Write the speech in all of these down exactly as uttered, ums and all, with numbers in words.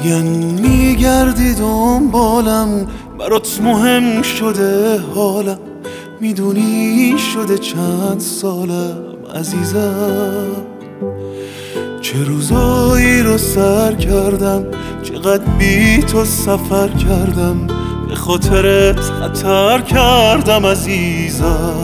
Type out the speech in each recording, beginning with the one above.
میگن میگردی دنبالم، برات مهم شده حالم، میدونی شده چند سالم عزیزم. چه روزایی رو سر کردم، چقدر بی تو سفر کردم، به خاطرت خطر کردم عزیزم.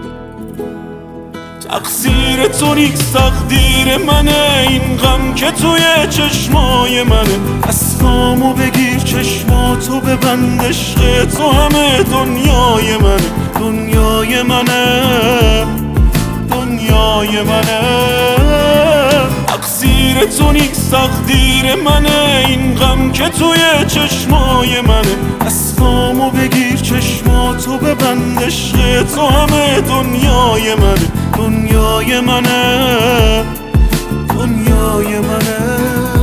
تقصیر تو نیست تقدیر منه، این غم که توی چشمای منه. اسمامو بگیر چشماتو ببند، عشق تو همه دنیای منه، دنیای منه، دنیای منه. تقصیر تو نیست تقدیر منه، این غم که توی چشمای منه. اسمامو بگیر چشماتو ببند، عشق تو همه دنیای منه، دنیای منه، دنیای منه.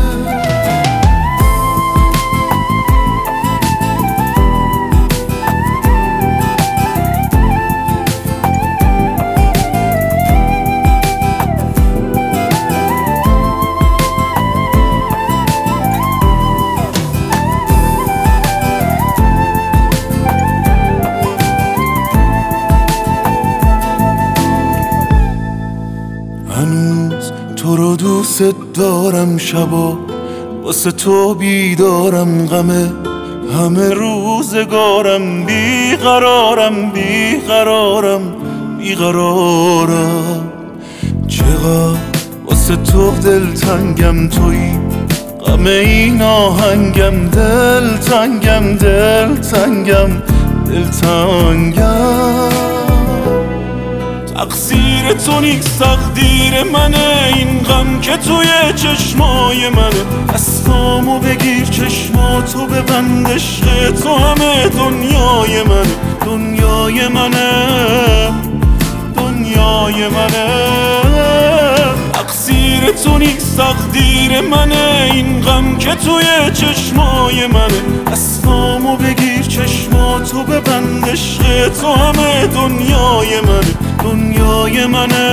هنوز تو رو دوست دارم، شبا واسه تو بیدارم، غمه همه روزگارم، بیقرارم بیقرارم بیقرارم. چقدر واسه تو دلتنگم، تویی غم این آهنگم، دلتنگم دلتنگم دلتنگم. تقصیر تو نیست تقدیر منه، این غم که توی چشمای منه. اسمامو بگیر چشماتو ببند، عشق تو همه دنیای منه، دنیای منه، دنیای منه. تقصیر تو نیست تقدیر منه، این غم که توی چشمای منه. اسمامو بگیر چشماتو ببند، عشق تو همه دنیای منه، دنیای منه.